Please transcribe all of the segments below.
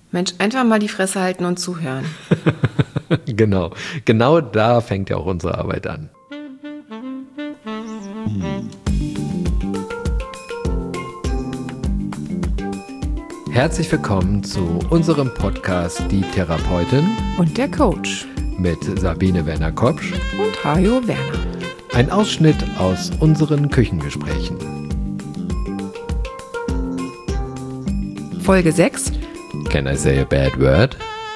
Mensch, einfach mal die Fresse halten und zuhören. Genau da fängt ja auch unsere Arbeit an. Herzlich willkommen zu unserem Podcast Die Therapeutin Und der Coach. mit Sabine Werner-Kopsch Und Hajo Werner. Ein Ausschnitt aus unseren Küchengesprächen. Folge 6. Can I say a bad word?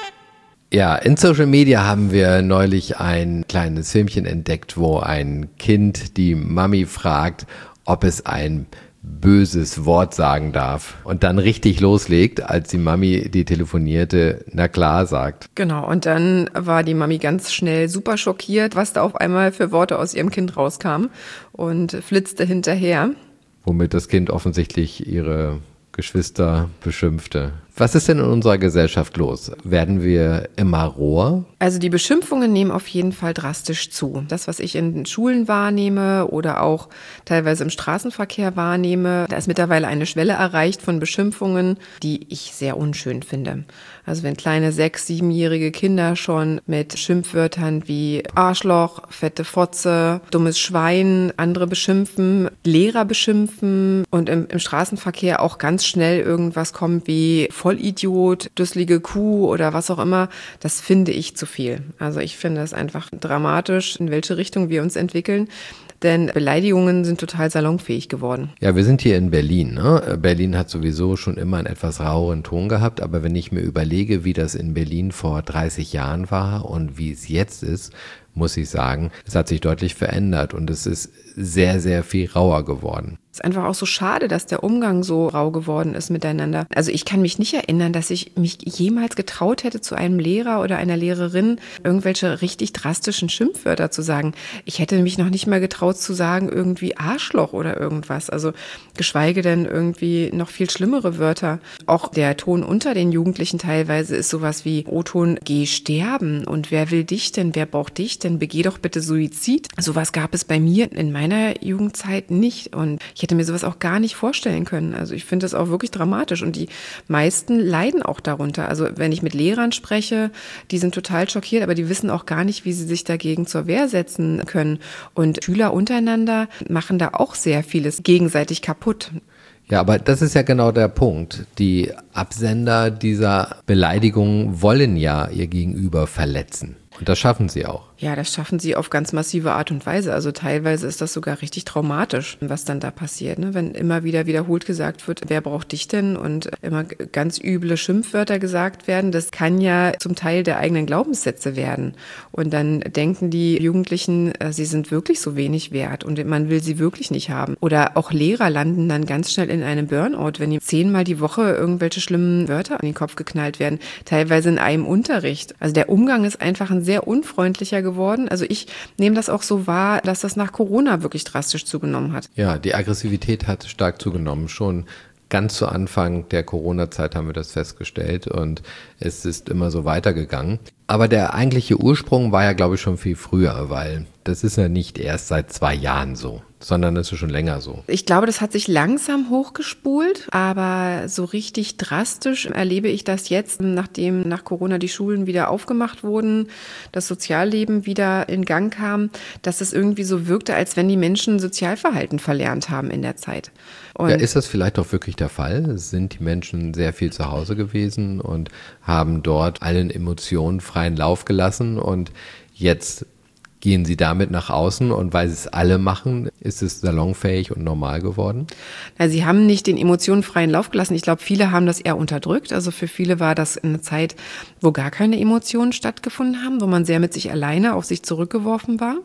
Ja, in Social Media haben wir neulich ein kleines Filmchen entdeckt, wo ein Kind die Mami fragt, ob es ein böses Wort sagen darf und dann richtig loslegt, als die Mami, die telefonierte, na klar sagt. Genau, und dann war die Mami ganz schnell super schockiert, was da auf einmal für Worte aus ihrem Kind rauskamen und flitzte hinterher. Womit das Kind offensichtlich ihre Geschwister beschimpfte. Was ist denn in unserer Gesellschaft los? Werden wir immer roher? Also die Beschimpfungen nehmen auf jeden Fall drastisch zu. Das, was ich in Schulen wahrnehme oder auch teilweise im Straßenverkehr wahrnehme, da ist mittlerweile eine Schwelle erreicht von Beschimpfungen, die ich sehr unschön finde. Also wenn kleine 6-, 7-jährige Kinder schon mit Schimpfwörtern wie Arschloch, fette Fotze, dummes Schwein, andere beschimpfen, Lehrer beschimpfen und im Straßenverkehr auch ganz schnell irgendwas kommt wie Vollidiot, dusselige Kuh oder was auch immer, das finde ich zu viel. Also ich finde es einfach dramatisch, in welche Richtung wir uns entwickeln. Denn Beleidigungen sind total salonfähig geworden. Ja, wir sind hier in Berlin, ne? Berlin hat sowieso schon immer einen etwas raueren Ton gehabt, aber wenn ich mir überlege, wie das in Berlin vor 30 Jahren war und wie es jetzt ist, muss ich sagen, es hat sich deutlich verändert und es ist sehr, sehr viel rauer geworden. Es ist einfach auch so schade, dass der Umgang so rau geworden ist miteinander. Also ich kann mich nicht erinnern, dass ich mich jemals getraut hätte, zu einem Lehrer oder einer Lehrerin irgendwelche richtig drastischen Schimpfwörter zu sagen. Ich hätte mich noch nicht mal getraut zu sagen, irgendwie Arschloch oder irgendwas. Also geschweige denn irgendwie noch viel schlimmere Wörter. Auch der Ton unter den Jugendlichen teilweise ist sowas wie O-Ton, geh sterben. Und wer will dich denn? Wer braucht dich denn? Begeh doch bitte Suizid. Sowas gab es bei mir in meiner Jugendzeit nicht. Und ich hätte mir sowas auch gar nicht vorstellen können. Also ich finde das auch wirklich dramatisch und die meisten leiden auch darunter. Also wenn ich mit Lehrern spreche, die sind total schockiert, aber die wissen auch gar nicht, wie sie sich dagegen zur Wehr setzen können. Und Schüler untereinander machen da auch sehr vieles gegenseitig kaputt. Ja, aber das ist ja genau der Punkt. Die Absender dieser Beleidigungen wollen ja ihr Gegenüber verletzen. Und das schaffen sie auch. Ja, das schaffen sie auf ganz massive Art und Weise. Also teilweise ist das sogar richtig traumatisch, was dann da passiert, ne? Wenn immer wieder wiederholt gesagt wird, wer braucht dich denn? Und immer ganz üble Schimpfwörter gesagt werden. Das kann ja zum Teil der eigenen Glaubenssätze werden. Und dann denken die Jugendlichen, sie sind wirklich so wenig wert und man will sie wirklich nicht haben. Oder auch Lehrer landen dann ganz schnell in einem Burnout, wenn ihnen 10-mal die Woche irgendwelche schlimmen Wörter in den Kopf geknallt werden. Teilweise in einem Unterricht. Also der Umgang ist einfach ein sehr unfreundlicher geworden. Also ich nehme das auch so wahr, dass das nach Corona wirklich drastisch zugenommen hat. Ja, die Aggressivität hat stark zugenommen. Schon ganz zu Anfang der Corona-Zeit haben wir das festgestellt und es ist immer so weitergegangen. Aber der eigentliche Ursprung war ja, glaube ich, schon viel früher, weil das ist ja nicht erst seit 2 Jahren so, sondern es ist schon länger so. Ich glaube, das hat sich langsam hochgespult, aber so richtig drastisch erlebe ich das jetzt, nachdem nach Corona die Schulen wieder aufgemacht wurden, das Sozialleben wieder in Gang kam, dass es irgendwie so wirkte, als wenn die Menschen Sozialverhalten verlernt haben in der Zeit. Und ja, ist das vielleicht auch wirklich der Fall? Sind die Menschen sehr viel zu Hause gewesen und haben dort allen Emotionen freien Lauf gelassen und jetzt gehen sie damit nach außen und weil sie es alle machen, ist es salonfähig und normal geworden? Na, sie haben nicht den Emotionen freien Lauf gelassen. Ich glaube, viele haben das eher unterdrückt. Also für viele war das eine Zeit, wo gar keine Emotionen stattgefunden haben, wo man sehr mit sich alleine auf sich zurückgeworfen war.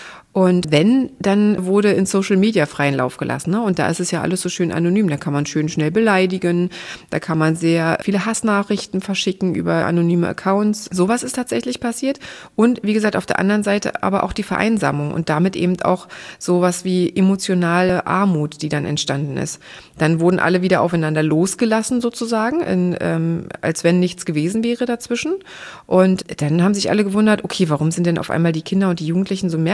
Und wenn, dann wurde in Social Media freien Lauf gelassen, ne? Und da ist es ja alles so schön anonym. Da kann man schön schnell beleidigen, da kann man sehr viele Hassnachrichten verschicken über anonyme Accounts. Sowas ist tatsächlich passiert. Und wie gesagt, auf der anderen Seite aber auch die Vereinsamung und damit eben auch sowas wie emotionale Armut, die dann entstanden ist. Dann wurden alle wieder aufeinander losgelassen sozusagen, als wenn nichts gewesen wäre dazwischen. Und dann haben sich alle gewundert, okay, warum sind denn auf einmal die Kinder und die Jugendlichen so merkwürdig?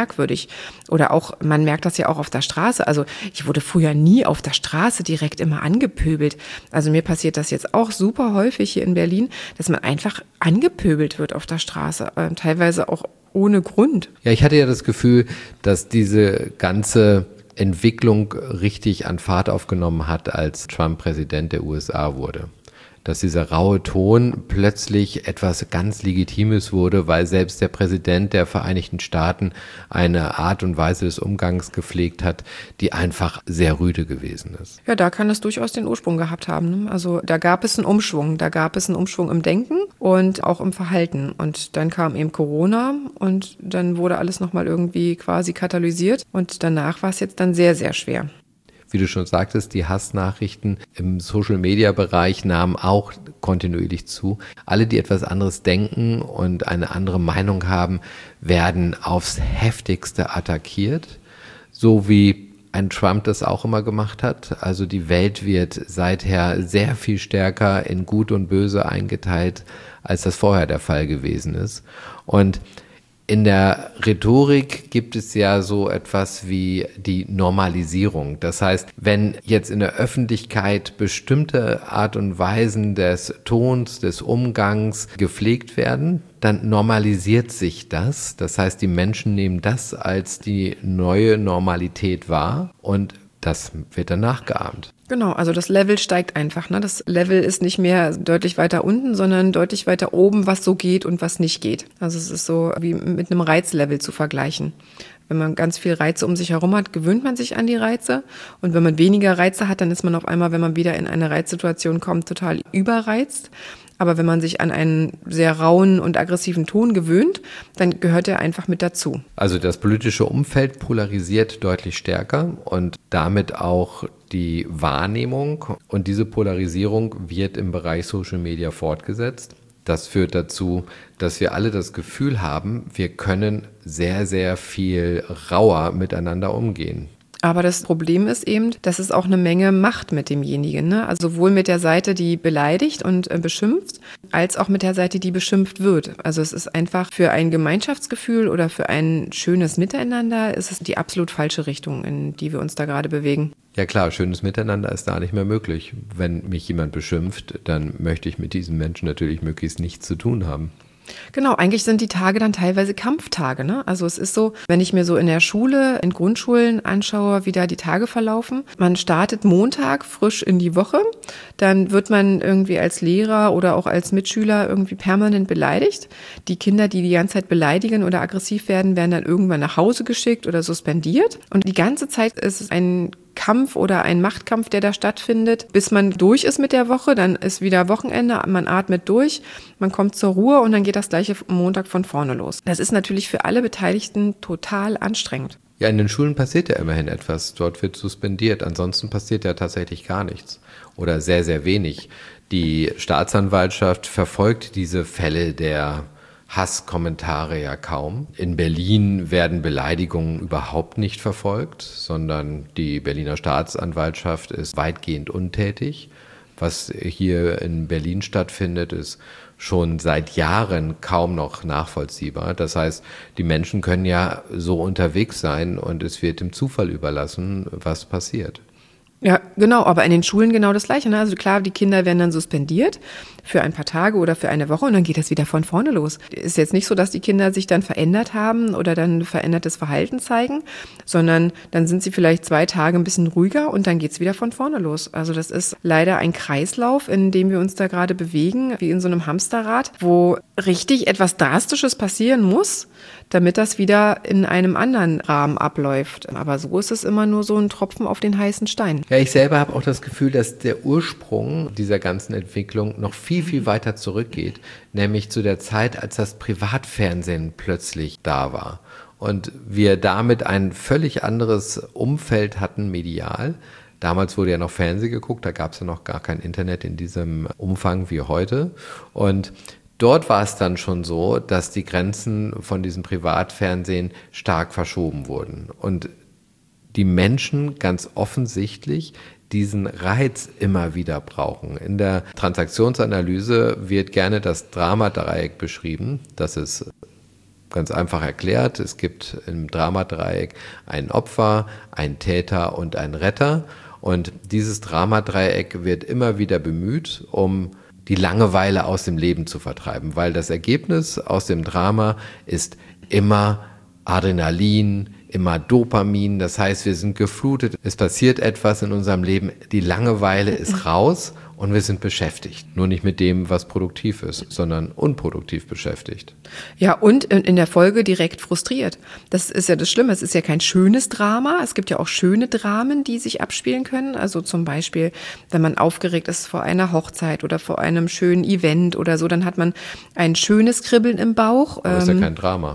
Oder auch, man merkt das ja auch auf der Straße. Also ich wurde früher nie auf der Straße direkt immer angepöbelt. Also mir passiert das jetzt auch super häufig hier in Berlin, dass man einfach angepöbelt wird auf der Straße. Teilweise auch ohne Grund. Ja, ich hatte ja das Gefühl, dass diese ganze Entwicklung richtig an Fahrt aufgenommen hat, als Trump Präsident der USA wurde. Dass dieser raue Ton plötzlich etwas ganz Legitimes wurde, weil selbst der Präsident der Vereinigten Staaten eine Art und Weise des Umgangs gepflegt hat, die einfach sehr rüde gewesen ist. Ja, da kann es durchaus den Ursprung gehabt haben. Ne? Also da gab es einen Umschwung. Da gab es einen Umschwung im Denken und auch im Verhalten. Und dann kam eben Corona und dann wurde alles nochmal irgendwie quasi katalysiert. Und danach war es jetzt dann sehr, sehr schwer. Wie du schon sagtest, die Hassnachrichten im Social-Media-Bereich nahmen auch kontinuierlich zu. Alle, die etwas anderes denken und eine andere Meinung haben, werden aufs Heftigste attackiert. So wie ein Trump das auch immer gemacht hat. Also die Welt wird seither sehr viel stärker in Gut und Böse eingeteilt, als das vorher der Fall gewesen ist. Und in der Rhetorik gibt es ja so etwas wie die Normalisierung. Das heißt, wenn jetzt in der Öffentlichkeit bestimmte Art und Weisen des Tons, des Umgangs gepflegt werden, dann normalisiert sich das. Das heißt, die Menschen nehmen das als die neue Normalität wahr und das wird dann nachgeahmt. Genau, also das Level steigt einfach. Ne? Das Level ist nicht mehr deutlich weiter unten, sondern deutlich weiter oben, was so geht und was nicht geht. Also es ist so wie mit einem Reizlevel zu vergleichen. Wenn man ganz viel Reize um sich herum hat, gewöhnt man sich an die Reize. Und wenn man weniger Reize hat, dann ist man auf einmal, wenn man wieder in eine Reizsituation kommt, total überreizt. Aber wenn man sich an einen sehr rauen und aggressiven Ton gewöhnt, dann gehört er einfach mit dazu. Also das politische Umfeld polarisiert deutlich stärker und damit auch die Wahrnehmung. Und diese Polarisierung wird im Bereich Social Media fortgesetzt. Das führt dazu, dass wir alle das Gefühl haben, wir können sehr, sehr viel rauer miteinander umgehen. Aber das Problem ist eben, dass es auch eine Menge macht mit demjenigen. Ne? Also sowohl mit der Seite, die beleidigt und beschimpft, als auch mit der Seite, die beschimpft wird. Also es ist einfach für ein Gemeinschaftsgefühl oder für ein schönes Miteinander ist es die absolut falsche Richtung, in die wir uns da gerade bewegen. Ja klar, schönes Miteinander ist da nicht mehr möglich. Wenn mich jemand beschimpft, dann möchte ich mit diesem Menschen natürlich möglichst nichts zu tun haben. Genau, eigentlich sind die Tage dann teilweise Kampftage. Ne? Also es ist so, wenn ich mir so in der Schule, in Grundschulen anschaue, wie da die Tage verlaufen. Man startet Montag frisch in die Woche, dann wird man irgendwie als Lehrer oder auch als Mitschüler irgendwie permanent beleidigt. Die Kinder, die die ganze Zeit beleidigen oder aggressiv werden, werden dann irgendwann nach Hause geschickt oder suspendiert. Und die ganze Zeit ist es ein Kampf oder ein Machtkampf, der da stattfindet, bis man durch ist mit der Woche, dann ist wieder Wochenende, man atmet durch, man kommt zur Ruhe und dann geht das gleiche Montag von vorne los. Das ist natürlich für alle Beteiligten total anstrengend. Ja, in den Schulen passiert ja immerhin etwas. Dort wird suspendiert. Ansonsten passiert ja tatsächlich gar nichts oder sehr, sehr wenig. Die Staatsanwaltschaft verfolgt diese Fälle der Hasskommentare ja kaum. In Berlin werden Beleidigungen überhaupt nicht verfolgt, sondern die Berliner Staatsanwaltschaft ist weitgehend untätig. Was hier in Berlin stattfindet, ist schon seit Jahren kaum noch nachvollziehbar. Das heißt, die Menschen können ja so unterwegs sein und es wird dem Zufall überlassen, was passiert. Ja, genau, aber in den Schulen genau das Gleiche. Ne? Also klar, die Kinder werden dann suspendiert für ein paar Tage oder für eine Woche und dann geht das wieder von vorne los. Ist jetzt nicht so, dass die Kinder sich dann verändert haben oder dann verändertes Verhalten zeigen, sondern dann sind sie vielleicht 2 Tage ein bisschen ruhiger und dann geht's wieder von vorne los. Also das ist leider ein Kreislauf, in dem wir uns da gerade bewegen, wie in so einem Hamsterrad, wo richtig etwas Drastisches passieren muss, damit das wieder in einem anderen Rahmen abläuft. Aber so ist es immer nur so ein Tropfen auf den heißen Stein. Ja, ich selber habe auch das Gefühl, dass der Ursprung dieser ganzen Entwicklung noch viel, viel weiter zurückgeht, nämlich zu der Zeit, als das Privatfernsehen plötzlich da war. Und wir damit ein völlig anderes Umfeld hatten medial. Damals wurde ja noch Fernsehen geguckt, da gab es ja noch gar kein Internet in diesem Umfang wie heute. Und dort war es dann schon so, dass die Grenzen von diesem Privatfernsehen stark verschoben wurden und die Menschen ganz offensichtlich diesen Reiz immer wieder brauchen. In der Transaktionsanalyse wird gerne das Dramadreieck beschrieben. Das ist Ganz einfach erklärt, es gibt im Dramadreieck ein Opfer, einen Täter und einen Retter. Und dieses Dramadreieck wird immer wieder bemüht, um die Langeweile aus dem Leben zu vertreiben, weil das Ergebnis aus dem Drama ist immer Adrenalin, immer Dopamin. Das heißt, wir sind geflutet, es passiert etwas in unserem Leben, die Langeweile ist raus und wir sind beschäftigt. Nur nicht mit dem, was produktiv ist, sondern unproduktiv beschäftigt. Ja, und in der Folge direkt frustriert. Das ist ja das Schlimme. Es ist ja kein schönes Drama. Es gibt ja auch schöne Dramen, die sich abspielen können. Also zum Beispiel, wenn man aufgeregt ist vor einer Hochzeit oder vor einem schönen Event oder so, dann hat man ein schönes Kribbeln im Bauch. Aber ist ja kein Drama.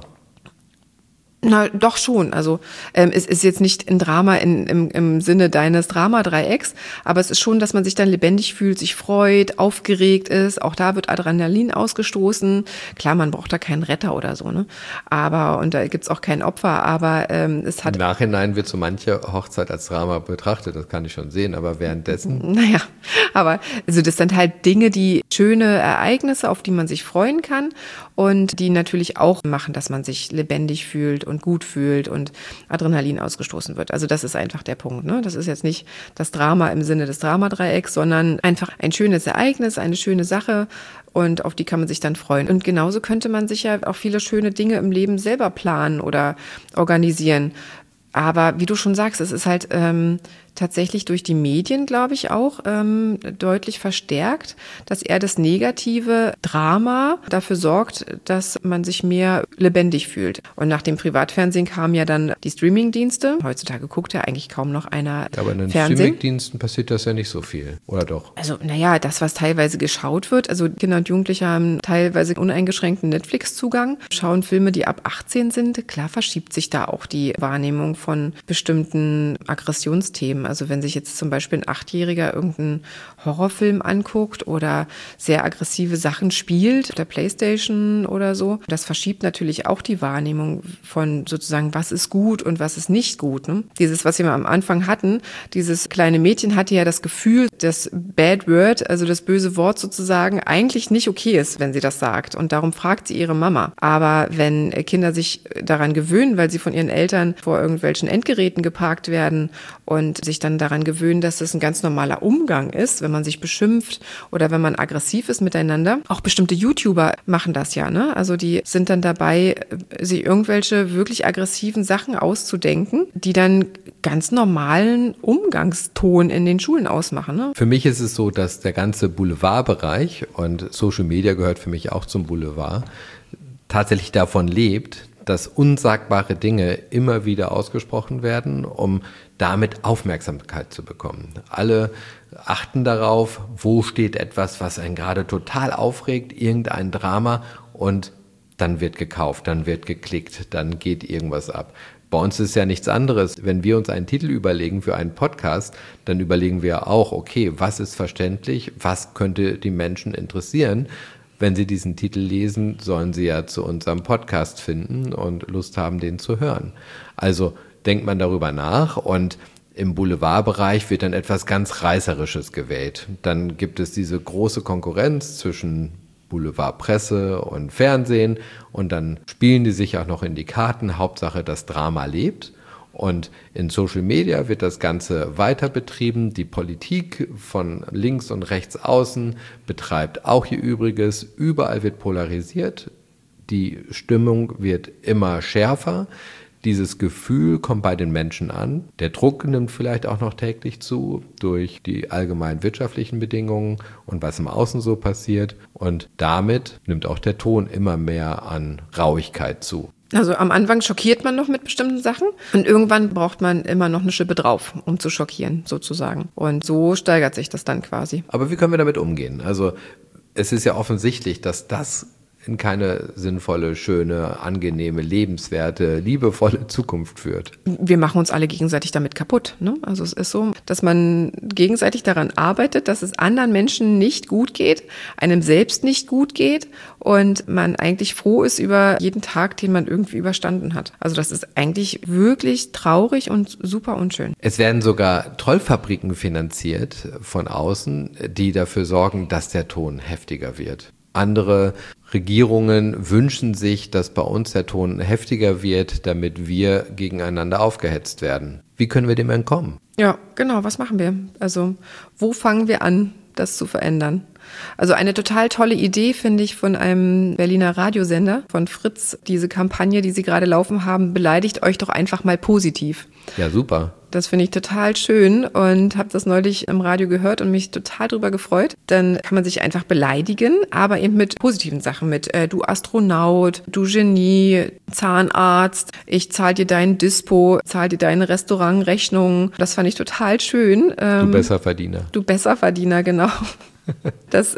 Na, doch schon. Also es ist jetzt nicht ein Drama im Sinne deines Dramadreiecks, aber es ist schon, dass man sich dann lebendig fühlt, sich freut, aufgeregt ist. Auch da wird Adrenalin ausgestoßen. Klar, man braucht da keinen Retter oder so, ne? Aber, und da gibt's auch kein Opfer, aber es hat... Im Nachhinein wird so manche Hochzeit als Drama betrachtet, das kann ich schon sehen, aber währenddessen... Naja, aber also das sind halt Dinge, die schöne Ereignisse, auf die man sich freuen kann und die natürlich auch machen, dass man sich lebendig fühlt und gut fühlt und Adrenalin ausgestoßen wird. Also das ist einfach der Punkt, ne? Das ist jetzt nicht das Drama im Sinne des Dramadreiecks, sondern einfach ein schönes Ereignis, eine schöne Sache und auf die kann man sich dann freuen. Und genauso könnte man sich ja auch viele schöne Dinge im Leben selber planen oder organisieren. Aber wie du schon sagst, es ist halt tatsächlich durch die Medien, glaube ich, auch deutlich verstärkt, dass eher das negative Drama dafür sorgt, dass man sich mehr lebendig fühlt. Und nach dem Privatfernsehen kamen ja dann die Streamingdienste. Heutzutage guckt ja eigentlich kaum noch einer Aber in den Fernsehen. Streamingdiensten passiert das ja nicht so viel, oder doch? Also, naja, das, was teilweise geschaut wird, also Kinder und Jugendliche haben teilweise uneingeschränkten Netflix-Zugang, schauen Filme, die ab 18 sind. Klar verschiebt sich da auch die Wahrnehmung von bestimmten Aggressionsthemen. Also wenn sich jetzt zum Beispiel ein 8-Jähriger irgendeinen Horrorfilm anguckt oder sehr aggressive Sachen spielt, auf der Playstation oder so, das verschiebt natürlich auch die Wahrnehmung von sozusagen, was ist gut und was ist nicht gut. Ne? Dieses, was wir am Anfang hatten, dieses kleine Mädchen hatte ja das Gefühl, dass Bad Word, also das böse Wort sozusagen, eigentlich nicht okay ist, wenn sie das sagt. Und darum fragt sie ihre Mama. Aber wenn Kinder sich daran gewöhnen, weil sie von ihren Eltern vor irgendwelchen Endgeräten geparkt werden und sich dann daran gewöhnen, dass das ein ganz normaler Umgang ist, wenn man sich beschimpft oder wenn man aggressiv ist miteinander. Auch bestimmte YouTuber machen das ja, ne? Also die sind dann dabei, sich irgendwelche wirklich aggressiven Sachen auszudenken, die dann ganz normalen Umgangston in den Schulen ausmachen, ne? Für mich ist es so, dass der ganze Boulevardbereich, und Social Media gehört für mich auch zum Boulevard, tatsächlich davon lebt, dass unsagbare Dinge immer wieder ausgesprochen werden, um damit Aufmerksamkeit zu bekommen. Alle achten darauf, wo steht etwas, was einen gerade total aufregt, irgendein Drama, und dann wird gekauft, dann wird geklickt, dann geht irgendwas ab. Bei uns ist ja nichts anderes. Wenn wir uns einen Titel überlegen für einen Podcast, dann überlegen wir auch, okay, was ist verständlich, was könnte die Menschen interessieren? Wenn sie diesen Titel lesen, sollen sie ja zu unserem Podcast finden und Lust haben, den zu hören. Also denkt man darüber nach, und im Boulevardbereich wird dann etwas ganz Reißerisches gewählt. Dann gibt es diese große Konkurrenz zwischen Boulevardpresse und Fernsehen, und dann spielen die sich auch noch in die Karten. Hauptsache, das Drama lebt. Und in Social Media wird das Ganze weiter betrieben. Die Politik von links und rechts außen betreibt auch ihr Übriges. Überall wird polarisiert. Die Stimmung wird immer schärfer. Dieses Gefühl kommt bei den Menschen an. Der Druck nimmt vielleicht auch noch täglich zu durch die allgemeinen wirtschaftlichen Bedingungen und was im Außen so passiert. Und damit nimmt auch der Ton immer mehr an Rauigkeit zu. Also am Anfang schockiert man noch mit bestimmten Sachen und irgendwann braucht man immer noch eine Schippe drauf, um zu schockieren sozusagen. Und so steigert sich das dann quasi. Aber wie können wir damit umgehen? Also es ist ja offensichtlich, dass das in keine sinnvolle, schöne, angenehme, lebenswerte, liebevolle Zukunft führt. Wir machen uns alle gegenseitig damit kaputt, ne? Also es ist so, dass man gegenseitig daran arbeitet, dass es anderen Menschen nicht gut geht, einem selbst nicht gut geht und man eigentlich froh ist über jeden Tag, den man irgendwie überstanden hat. Also das ist eigentlich wirklich traurig und super unschön. Es werden sogar Trollfabriken finanziert von außen, die dafür sorgen, dass der Ton heftiger wird. Andere Regierungen wünschen sich, dass bei uns der Ton heftiger wird, damit wir gegeneinander aufgehetzt werden. Wie können wir dem entkommen? Ja, genau. Was machen wir? Also, wo fangen wir an, das zu verändern? Also eine total tolle Idee, finde ich, von einem Berliner Radiosender, von Fritz, diese Kampagne, die sie gerade laufen haben, beleidigt euch doch einfach mal positiv. Ja, super. Das finde ich total schön und habe das neulich im Radio gehört und mich total drüber gefreut. Dann kann man sich einfach beleidigen, aber eben mit positiven Sachen, mit du Astronaut, du Genie, Zahnarzt, ich zahle dir dein Dispo, zahle dir deine Restaurantrechnung. Das fand ich total schön. Du Besserverdiener. Du Besserverdiener, genau. Das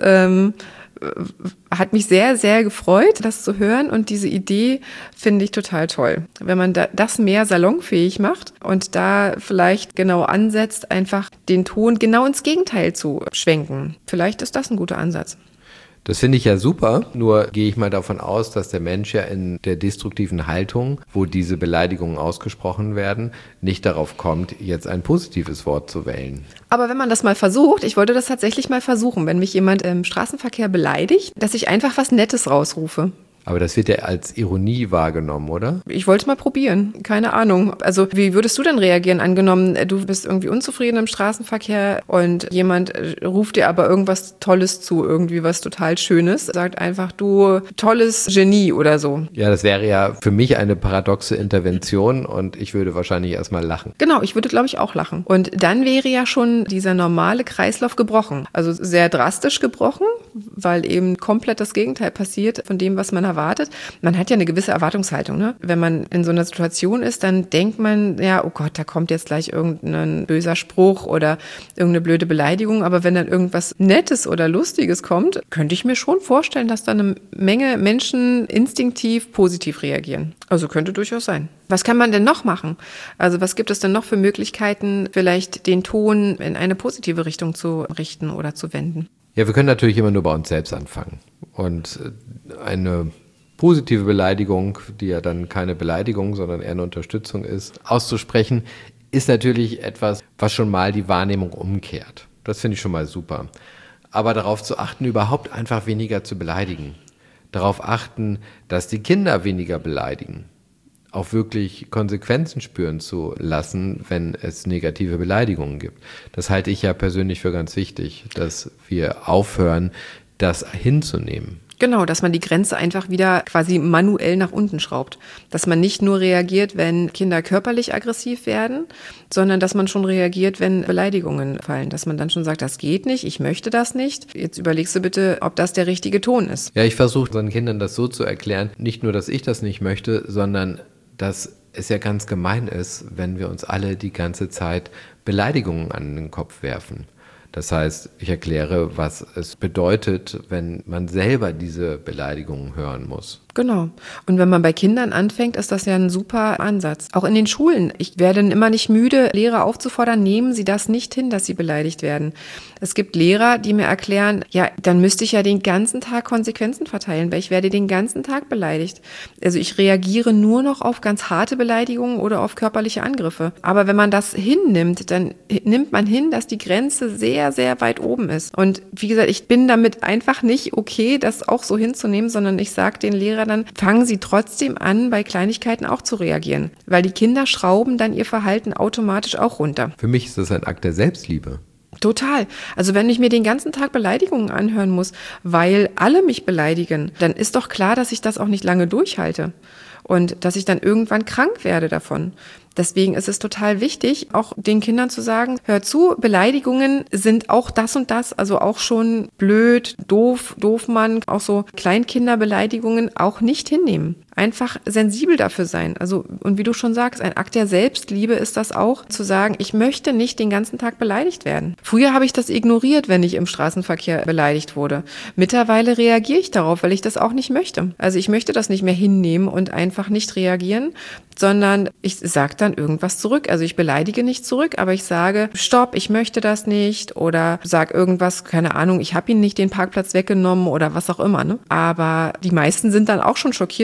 hat mich sehr, sehr gefreut, das zu hören und diese Idee finde ich total toll. Wenn man das mehr salonfähig macht und da vielleicht genau ansetzt, einfach den Ton genau ins Gegenteil zu schwenken. Vielleicht ist das ein guter Ansatz. Das finde ich ja super, nur gehe ich mal davon aus, dass der Mensch ja in der destruktiven Haltung, wo diese Beleidigungen ausgesprochen werden, nicht darauf kommt, jetzt ein positives Wort zu wählen. Aber wenn man das mal versucht, ich wollte das tatsächlich mal versuchen, wenn mich jemand im Straßenverkehr beleidigt, dass ich einfach was Nettes rausrufe. Aber das wird ja als Ironie wahrgenommen, oder? Ich wollte es mal probieren, keine Ahnung. Also wie würdest du denn reagieren? Angenommen, du bist irgendwie unzufrieden im Straßenverkehr und jemand ruft dir aber irgendwas Tolles zu, irgendwie was total Schönes, sagt einfach, du tolles Genie oder so. Ja, das wäre ja für mich eine paradoxe Intervention und ich würde wahrscheinlich erstmal lachen. Genau, ich würde, glaube ich, auch lachen. Und dann wäre ja schon dieser normale Kreislauf gebrochen. Also sehr drastisch gebrochen, weil eben komplett das Gegenteil passiert von dem, was man erwartet. Man hat ja eine gewisse Erwartungshaltung, ne? Wenn man in so einer Situation ist, dann denkt man, ja, oh Gott, da kommt jetzt gleich irgendein böser Spruch oder irgendeine blöde Beleidigung. Aber wenn dann irgendwas Nettes oder Lustiges kommt, könnte ich mir schon vorstellen, dass dann eine Menge Menschen instinktiv positiv reagieren. Also könnte durchaus sein. Was kann man denn noch machen? Also was gibt es denn noch für Möglichkeiten, vielleicht den Ton in eine positive Richtung zu richten oder zu wenden? Ja, wir können natürlich immer nur bei uns selbst anfangen. Und eine positive Beleidigung, die ja dann keine Beleidigung, sondern eher eine Unterstützung ist, auszusprechen, ist natürlich etwas, was schon mal die Wahrnehmung umkehrt. Das finde ich schon mal super. Aber darauf zu achten, überhaupt einfach weniger zu beleidigen. Darauf achten, dass die Kinder weniger beleidigen. Auch wirklich Konsequenzen spüren zu lassen, wenn es negative Beleidigungen gibt. Das halte ich ja persönlich für ganz wichtig, dass wir aufhören, das hinzunehmen. Genau, dass man die Grenze einfach wieder quasi manuell nach unten schraubt. Dass man nicht nur reagiert, wenn Kinder körperlich aggressiv werden, sondern dass man schon reagiert, wenn Beleidigungen fallen. Dass man dann schon sagt, das geht nicht, ich möchte das nicht. Jetzt überlegst du bitte, ob das der richtige Ton ist. Ja, ich versuche unseren Kindern das so zu erklären, nicht nur, dass ich das nicht möchte, sondern dass es ja ganz gemein ist, wenn wir uns alle die ganze Zeit Beleidigungen an den Kopf werfen. Das heißt, ich erkläre, was es bedeutet, wenn man selber diese Beleidigungen hören muss. Genau. Und wenn man bei Kindern anfängt, ist das ja ein super Ansatz. Auch in den Schulen. Ich werde immer nicht müde, Lehrer aufzufordern, nehmen Sie das nicht hin, dass Sie beleidigt werden. Es gibt Lehrer, die mir erklären, ja, dann müsste ich ja den ganzen Tag Konsequenzen verteilen, weil ich werde den ganzen Tag beleidigt. Also ich reagiere nur noch auf ganz harte Beleidigungen oder auf körperliche Angriffe. Aber wenn man das hinnimmt, dann nimmt man hin, dass die Grenze sehr, sehr weit oben ist. Und wie gesagt, ich bin damit einfach nicht okay, das auch so hinzunehmen, sondern ich sage den Lehrern, dann fangen sie trotzdem an, bei Kleinigkeiten auch zu reagieren. Weil die Kinder schrauben dann ihr Verhalten automatisch auch runter. Für mich ist das ein Akt der Selbstliebe. Total. Also wenn ich mir den ganzen Tag Beleidigungen anhören muss, weil alle mich beleidigen, dann ist doch klar, dass ich das auch nicht lange durchhalte und dass ich dann irgendwann krank werde davon. Deswegen ist es total wichtig, auch den Kindern zu sagen, hör zu, Beleidigungen sind auch das und das, also auch schon blöd, doof, Doofmann, auch so Kleinkinderbeleidigungen auch nicht hinnehmen. Einfach sensibel dafür sein. Also, und wie du schon sagst, ein Akt der Selbstliebe ist das auch, zu sagen, ich möchte nicht den ganzen Tag beleidigt werden. Früher habe ich das ignoriert, wenn ich im Straßenverkehr beleidigt wurde. Mittlerweile reagiere ich darauf, weil ich das auch nicht möchte. Also ich möchte das nicht mehr hinnehmen und einfach nicht reagieren, sondern ich sage dann irgendwas zurück. Also ich beleidige nicht zurück, aber ich sage, stopp, ich möchte das nicht, oder sag irgendwas, keine Ahnung, ich habe Ihnen nicht den Parkplatz weggenommen oder was auch immer. Ne? Aber die meisten sind dann auch schon schockiert, dass man nicht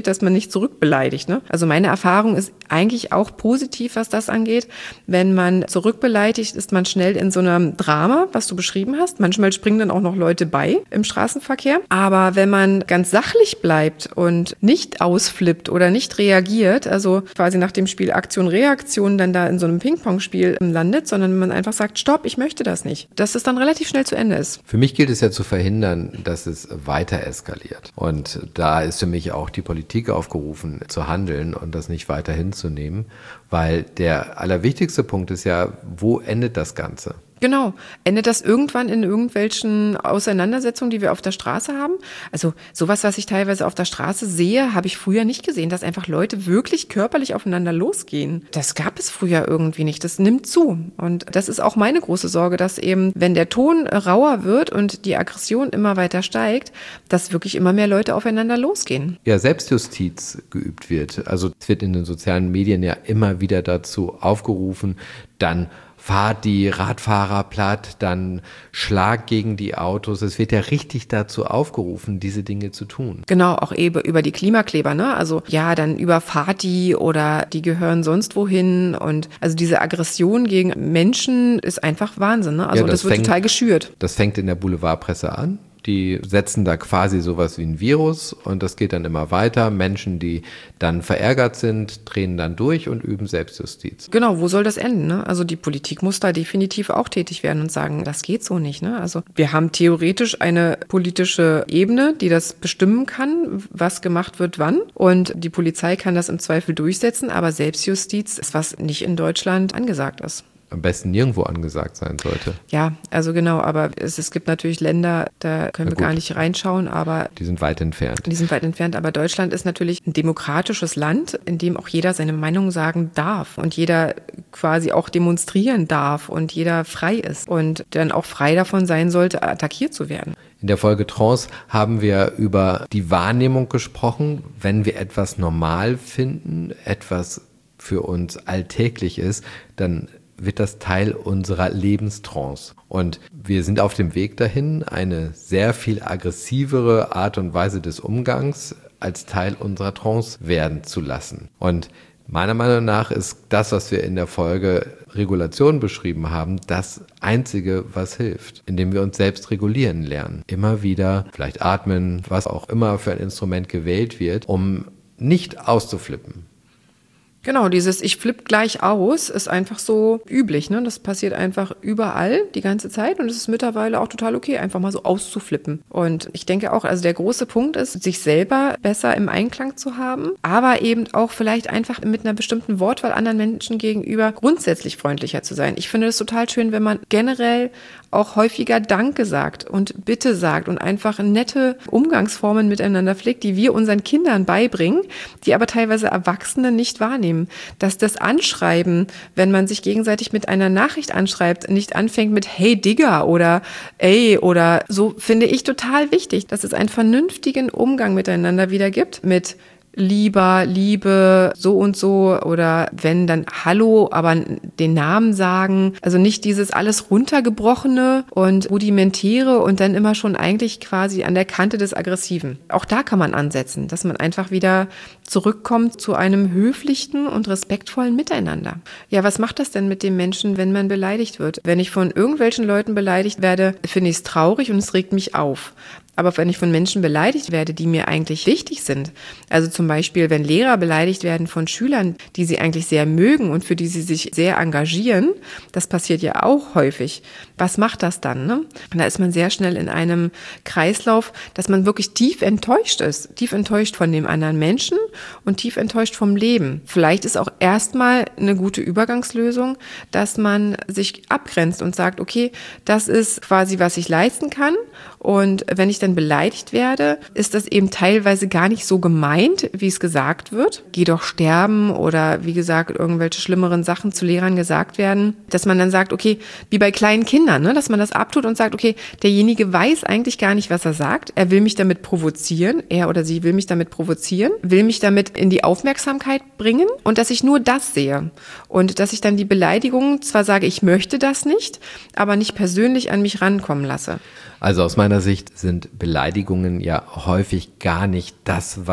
nicht zurückbeleidigt. Ne? Also meine Erfahrung ist eigentlich auch positiv, was das angeht. Wenn man zurückbeleidigt, ist man schnell in so einem Drama, was du beschrieben hast. Manchmal springen dann auch noch Leute bei im Straßenverkehr. Aber wenn man ganz sachlich bleibt und nicht ausflippt oder nicht reagiert, also quasi nach dem Spiel Aktion-Reaktion dann da in so einem Ping-Pong-Spiel landet, sondern wenn man einfach sagt, stopp, ich möchte das nicht, dass es dann relativ schnell zu Ende ist. Für mich gilt es ja zu verhindern, dass es weiter eskaliert. Und da ist für mich auch die Politik aufgerufen, zu handeln und das nicht weiter hinzunehmen, weil der allerwichtigste Punkt ist ja, wo endet das Ganze? Genau. Endet das irgendwann in irgendwelchen Auseinandersetzungen, die wir auf der Straße haben? Also sowas, was ich teilweise auf der Straße sehe, habe ich früher nicht gesehen, dass einfach Leute wirklich körperlich aufeinander losgehen. Das gab es früher irgendwie nicht. Das nimmt zu. Und das ist auch meine große Sorge, dass eben, wenn der Ton rauer wird und die Aggression immer weiter steigt, dass wirklich immer mehr Leute aufeinander losgehen. Ja, Selbstjustiz geübt wird. Also es wird in den sozialen Medien ja immer wieder dazu aufgerufen, dann fahrt die Radfahrer platt, dann Schlag gegen die Autos. Es wird ja richtig dazu aufgerufen, diese Dinge zu tun. Genau, auch eben über die Klimakleber, ne? Also ja, dann überfahrt die oder die gehören sonst wohin. Und also diese Aggression gegen Menschen ist einfach Wahnsinn, ne? Also ja, das wird total geschürt. Das fängt in der Boulevardpresse an. Die setzen da quasi sowas wie ein Virus und das geht dann immer weiter. Menschen, die dann verärgert sind, drehen dann durch und üben Selbstjustiz. Genau, wo soll das enden? Ne? Also die Politik muss da definitiv auch tätig werden und sagen, das geht so nicht. Ne? Also wir haben theoretisch eine politische Ebene, die das bestimmen kann, was gemacht wird wann. Und die Polizei kann das im Zweifel durchsetzen, aber Selbstjustiz ist, was nicht in Deutschland angesagt ist. Am besten nirgendwo angesagt sein sollte. Ja, also genau, aber es gibt natürlich Länder, da können wir gar nicht reinschauen, aber die sind weit entfernt. Die sind weit entfernt, aber Deutschland ist natürlich ein demokratisches Land, in dem auch jeder seine Meinung sagen darf und jeder quasi auch demonstrieren darf und jeder frei ist und dann auch frei davon sein sollte, attackiert zu werden. In der Folge Trance haben wir über die Wahrnehmung gesprochen, wenn wir etwas normal finden, etwas für uns alltäglich ist, dann wird das Teil unserer Lebenstrance. Und wir sind auf dem Weg dahin, eine sehr viel aggressivere Art und Weise des Umgangs als Teil unserer Trance werden zu lassen. Und meiner Meinung nach ist das, was wir in der Folge Regulation beschrieben haben, das Einzige, was hilft, indem wir uns selbst regulieren lernen. Immer wieder, vielleicht atmen, was auch immer für ein Instrument gewählt wird, um nicht auszuflippen. Genau, dieses ich flippe gleich aus ist einfach so üblich, ne? Das passiert einfach überall die ganze Zeit und es ist mittlerweile auch total okay, einfach mal so auszuflippen. Und ich denke auch, also der große Punkt ist, sich selber besser im Einklang zu haben, aber eben auch vielleicht einfach mit einer bestimmten Wortwahl anderen Menschen gegenüber grundsätzlich freundlicher zu sein. Ich finde es total schön, wenn man generell auch häufiger Danke sagt und Bitte sagt und einfach nette Umgangsformen miteinander pflegt, die wir unseren Kindern beibringen, die aber teilweise Erwachsene nicht wahrnehmen. Dass das Anschreiben, wenn man sich gegenseitig mit einer Nachricht anschreibt, nicht anfängt mit Hey Digga oder Ey oder so, finde ich total wichtig, dass es einen vernünftigen Umgang miteinander wieder gibt mit Lieber, Liebe, so und so oder wenn dann Hallo, aber den Namen sagen. Also nicht dieses alles runtergebrochene und rudimentäre und dann immer schon eigentlich quasi an der Kante des Aggressiven. Auch da kann man ansetzen, dass man einfach wieder zurückkommt zu einem höflichen und respektvollen Miteinander. Ja, was macht das denn mit dem Menschen, wenn man beleidigt wird? Wenn ich von irgendwelchen Leuten beleidigt werde, finde ich es traurig und es regt mich auf. Aber wenn ich von Menschen beleidigt werde, die mir eigentlich wichtig sind, also zum Beispiel, wenn Lehrer beleidigt werden von Schülern, die sie eigentlich sehr mögen und für die sie sich sehr engagieren, das passiert ja auch häufig. Was macht das dann? Ne? Und da ist man sehr schnell in einem Kreislauf, dass man wirklich tief enttäuscht ist. Tief enttäuscht von dem anderen Menschen und tief enttäuscht vom Leben. Vielleicht ist auch erstmal eine gute Übergangslösung, dass man sich abgrenzt und sagt, okay, das ist quasi, was ich leisten kann. Und wenn ich dann beleidigt werde, ist das eben teilweise gar nicht so gemeint, wie es gesagt wird. Geh doch sterben oder wie gesagt, irgendwelche schlimmeren Sachen zu Lehrern gesagt werden, dass man dann sagt, okay, wie bei kleinen Kindern, ne, dass man das abtut und sagt, okay, derjenige weiß eigentlich gar nicht, was er sagt. Er will mich damit provozieren, er oder sie will mich damit provozieren, will mich damit in die Aufmerksamkeit bringen und dass ich nur das sehe. Und dass ich dann die Beleidigung zwar sage, ich möchte das nicht, aber nicht persönlich an mich rankommen lasse. Also aus meiner Sicht sind Beleidigungen ja häufig gar nicht das, was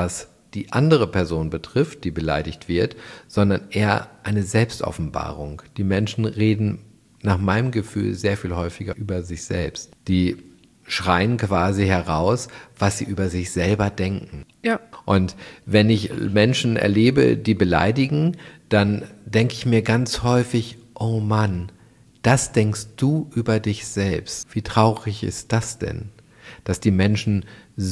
die andere Person betrifft, die beleidigt wird, sondern eher eine Selbstoffenbarung. Die Menschen reden nach meinem Gefühl sehr viel häufiger über sich selbst. Die schreien quasi heraus, was sie über sich selber denken. Ja. Und wenn ich Menschen erlebe, die beleidigen, dann denke ich mir ganz häufig, oh Mann, das denkst du über dich selbst. Wie traurig ist das denn, dass die Menschen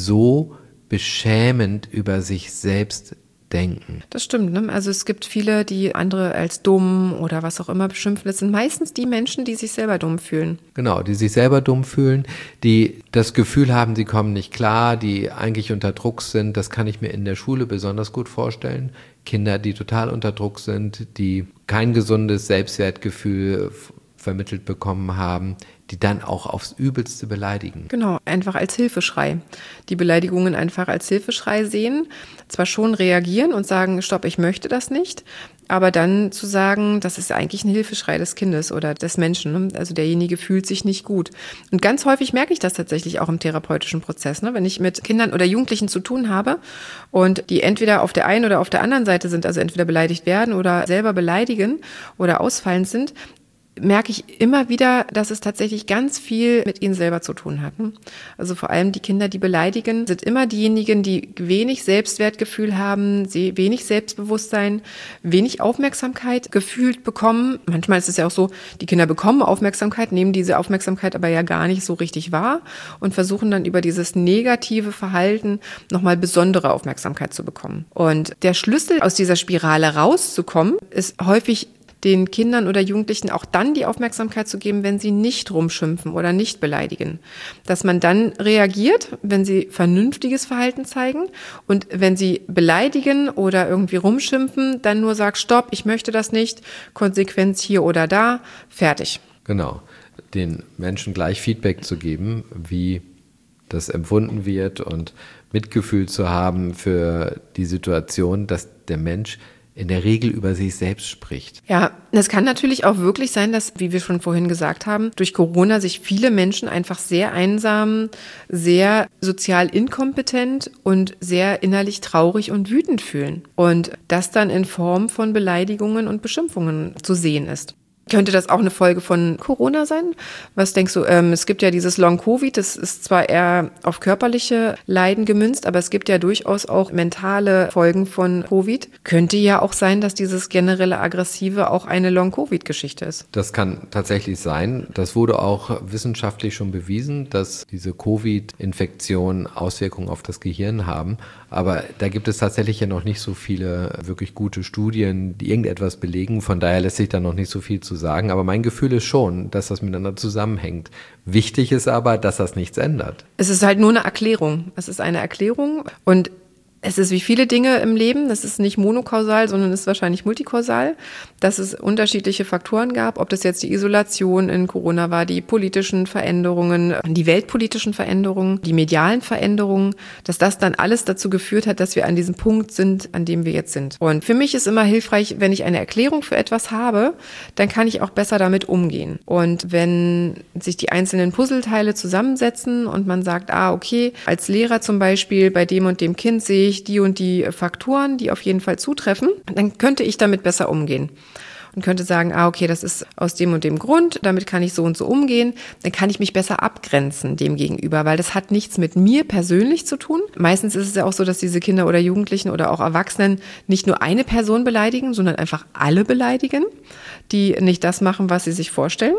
so beschämend über sich selbst denken. Das stimmt, ne? Also es gibt viele, die andere als dumm oder was auch immer beschimpfen. Das sind meistens die Menschen, die sich selber dumm fühlen. Genau, die sich selber dumm fühlen, die das Gefühl haben, sie kommen nicht klar, die eigentlich unter Druck sind. Das kann ich mir in der Schule besonders gut vorstellen. Kinder, die total unter Druck sind, die kein gesundes Selbstwertgefühl vermittelt bekommen haben, die dann auch aufs Übelste beleidigen. Genau, einfach als Hilfeschrei. Die Beleidigungen einfach als Hilfeschrei sehen, zwar schon reagieren und sagen, stopp, ich möchte das nicht, aber dann zu sagen, das ist eigentlich ein Hilfeschrei des Kindes oder des Menschen. Ne? Also derjenige fühlt sich nicht gut. Und ganz häufig merke ich das tatsächlich auch im therapeutischen Prozess, ne? Wenn ich mit Kindern oder Jugendlichen zu tun habe und die entweder auf der einen oder auf der anderen Seite sind, also entweder beleidigt werden oder selber beleidigen oder ausfallend sind, merke ich immer wieder, dass es tatsächlich ganz viel mit ihnen selber zu tun hat. Also vor allem die Kinder, die beleidigen, sind immer diejenigen, die wenig Selbstwertgefühl haben, wenig Selbstbewusstsein, wenig Aufmerksamkeit gefühlt bekommen. Manchmal ist es ja auch so, die Kinder bekommen Aufmerksamkeit, nehmen diese Aufmerksamkeit aber ja gar nicht so richtig wahr und versuchen dann über dieses negative Verhalten nochmal besondere Aufmerksamkeit zu bekommen. Und der Schlüssel aus dieser Spirale rauszukommen, ist häufig den Kindern oder Jugendlichen auch dann die Aufmerksamkeit zu geben, wenn sie nicht rumschimpfen oder nicht beleidigen. Dass man dann reagiert, wenn sie vernünftiges Verhalten zeigen und wenn sie beleidigen oder irgendwie rumschimpfen, dann nur sagt, stopp, ich möchte das nicht, Konsequenz hier oder da, fertig. Genau, den Menschen gleich Feedback zu geben, wie das empfunden wird und Mitgefühl zu haben für die Situation, dass der Mensch in der Regel über sich selbst spricht. Ja, es kann natürlich auch wirklich sein, dass, wie wir schon vorhin gesagt haben, durch Corona sich viele Menschen einfach sehr einsam, sehr sozial inkompetent und sehr innerlich traurig und wütend fühlen. Und das dann in Form von Beleidigungen und Beschimpfungen zu sehen ist. Könnte das auch eine Folge von Corona sein? Was denkst du? Es gibt ja dieses Long-Covid, das ist zwar eher auf körperliche Leiden gemünzt, aber es gibt ja durchaus auch mentale Folgen von Covid. Könnte ja auch sein, dass dieses generelle Aggressive auch eine Long-Covid-Geschichte ist. Das kann tatsächlich sein. Das wurde auch wissenschaftlich schon bewiesen, dass diese Covid-Infektionen Auswirkungen auf das Gehirn haben. Aber da gibt es tatsächlich ja noch nicht so viele wirklich gute Studien, die irgendetwas belegen. Von daher lässt sich da noch nicht so viel zu sagen. Aber mein Gefühl ist schon, dass das miteinander zusammenhängt. Wichtig ist aber, dass das nichts ändert. Es ist halt nur eine Erklärung. Es ist eine Erklärung und es ist wie viele Dinge im Leben, das ist nicht monokausal, sondern ist wahrscheinlich multikausal, dass es unterschiedliche Faktoren gab, ob das jetzt die Isolation in Corona war, die politischen Veränderungen, die weltpolitischen Veränderungen, die medialen Veränderungen, dass das dann alles dazu geführt hat, dass wir an diesem Punkt sind, an dem wir jetzt sind. Und für mich ist immer hilfreich, wenn ich eine Erklärung für etwas habe, dann kann ich auch besser damit umgehen. Und wenn sich die einzelnen Puzzleteile zusammensetzen und man sagt, okay, als Lehrer zum Beispiel, bei dem und dem Kind sehe ich die und die Faktoren, die auf jeden Fall zutreffen, dann könnte ich damit besser umgehen. Und könnte sagen, okay, das ist aus dem und dem Grund, damit kann ich so und so umgehen, dann kann ich mich besser abgrenzen dem gegenüber, weil das hat nichts mit mir persönlich zu tun. Meistens ist es ja auch so, dass diese Kinder oder Jugendlichen oder auch Erwachsenen nicht nur eine Person beleidigen, sondern einfach alle beleidigen, die nicht das machen, was sie sich vorstellen.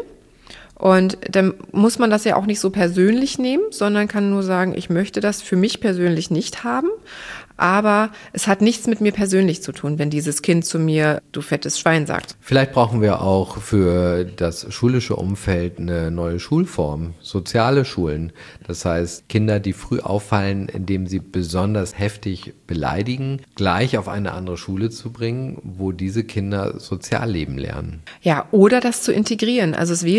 Und dann muss man das ja auch nicht so persönlich nehmen, sondern kann nur sagen, ich möchte das für mich persönlich nicht haben, aber es hat nichts mit mir persönlich zu tun, wenn dieses Kind zu mir, du fettes Schwein, sagt. Vielleicht brauchen wir auch für das schulische Umfeld eine neue Schulform, soziale Schulen. Das heißt, Kinder, die früh auffallen, indem sie besonders heftig beleidigen, gleich auf eine andere Schule zu bringen, wo diese Kinder Sozialleben lernen. Ja, oder das zu integrieren. Also es wäre ja schon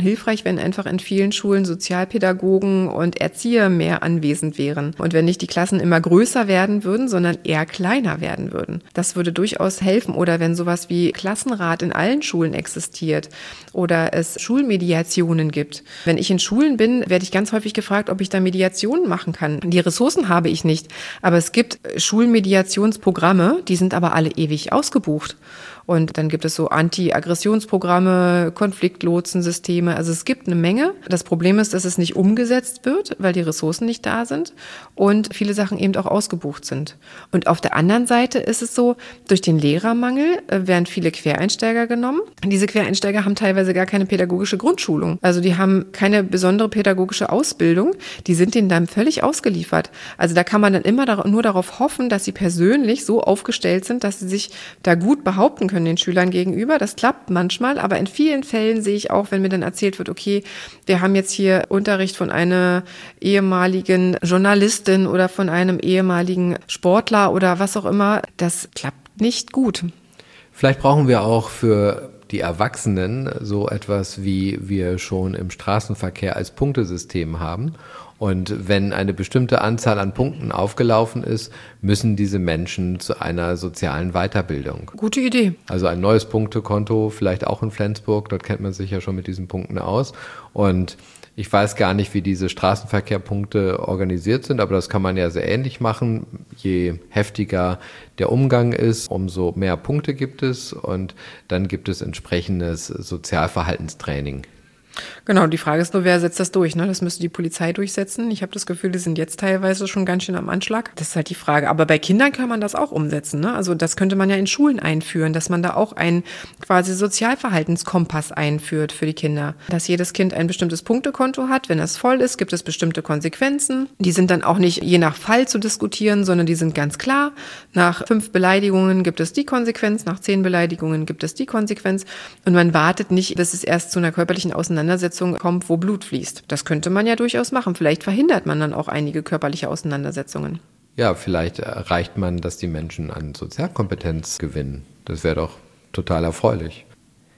hilfreich, wenn einfach in vielen Schulen Sozialpädagogen und Erzieher mehr anwesend wären. Und wenn nicht die Klassen immer größer werden würden, sondern eher kleiner werden würden. Das würde durchaus helfen. Oder wenn sowas wie Klassenrat in allen Schulen existiert oder es Schulmediationen gibt. Wenn ich in Schulen bin, werde ich ganz häufig gefragt, ob ich da Mediationen machen kann. Die Ressourcen habe ich nicht. Aber es gibt Schulmediationsprogramme, die sind aber alle ewig ausgebucht. Und dann gibt es so Anti-Aggressionsprogramme, Konfliktlotsensysteme. Also es gibt eine Menge. Das Problem ist, dass es nicht umgesetzt wird, weil die Ressourcen nicht da sind und viele Sachen eben auch ausgebucht sind. Und auf der anderen Seite ist es so, durch den Lehrermangel werden viele Quereinsteiger genommen. Diese Quereinsteiger haben teilweise gar keine pädagogische Grundschulung. Also die haben keine besondere pädagogische Ausbildung. Die sind denen dann völlig ausgeliefert. Also da kann man dann immer nur darauf hoffen, dass sie persönlich so aufgestellt sind, dass sie sich da gut behaupten können den Schülern gegenüber. Das klappt manchmal, aber in vielen Fällen sehe ich auch, wenn mir dann erzählt wird, okay, wir haben jetzt hier Unterricht von einer ehemaligen Journalistin oder von einem ehemaligen Sportler oder was auch immer, das klappt nicht gut. Vielleicht brauchen wir auch für die Erwachsenen so etwas, wie wir schon im Straßenverkehr als Punktesystem haben. Und wenn eine bestimmte Anzahl an Punkten aufgelaufen ist, müssen diese Menschen zu einer sozialen Weiterbildung. Gute Idee. Also ein neues Punktekonto, vielleicht auch in Flensburg, dort kennt man sich ja schon mit diesen Punkten aus. Und ich weiß gar nicht, wie diese Straßenverkehrpunkte organisiert sind, aber das kann man ja sehr ähnlich machen. Je heftiger der Umgang ist, umso mehr Punkte gibt es und dann gibt es entsprechendes Sozialverhaltenstraining. Genau, die Frage ist nur, wer setzt das durch? Ne? Das müsste die Polizei durchsetzen. Ich habe das Gefühl, die sind jetzt teilweise schon ganz schön am Anschlag. Das ist halt die Frage. Aber bei Kindern kann man das auch umsetzen. Ne? Also das könnte man ja in Schulen einführen, dass man da auch einen quasi Sozialverhaltenskompass einführt für die Kinder. Dass jedes Kind ein bestimmtes Punktekonto hat. Wenn es voll ist, gibt es bestimmte Konsequenzen. Die sind dann auch nicht je nach Fall zu diskutieren, sondern die sind ganz klar. Nach 5 Beleidigungen gibt es die Konsequenz, nach 10 Beleidigungen gibt es die Konsequenz. Und man wartet nicht, bis es erst zu einer körperlichen Auseinandersetzung kommt, wo Blut fließt. Das könnte man ja durchaus machen. Vielleicht verhindert man dann auch einige körperliche Auseinandersetzungen. Ja, vielleicht erreicht man, dass die Menschen an Sozialkompetenz gewinnen. Das wäre doch total erfreulich.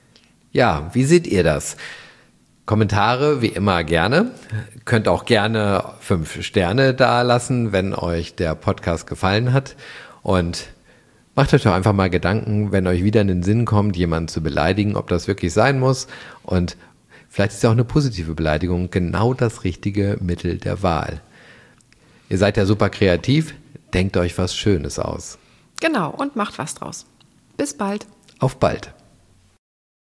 Ja, wie seht ihr das? Kommentare wie immer gerne. Könnt auch gerne 5 Sterne dalassen, wenn euch der Podcast gefallen hat. Und macht euch doch einfach mal Gedanken, wenn euch wieder in den Sinn kommt, jemanden zu beleidigen, ob das wirklich sein muss. Und vielleicht ist ja auch eine positive Beleidigung genau das richtige Mittel der Wahl. Ihr seid ja super kreativ, denkt euch was Schönes aus. Genau, und macht was draus. Bis bald. Auf bald.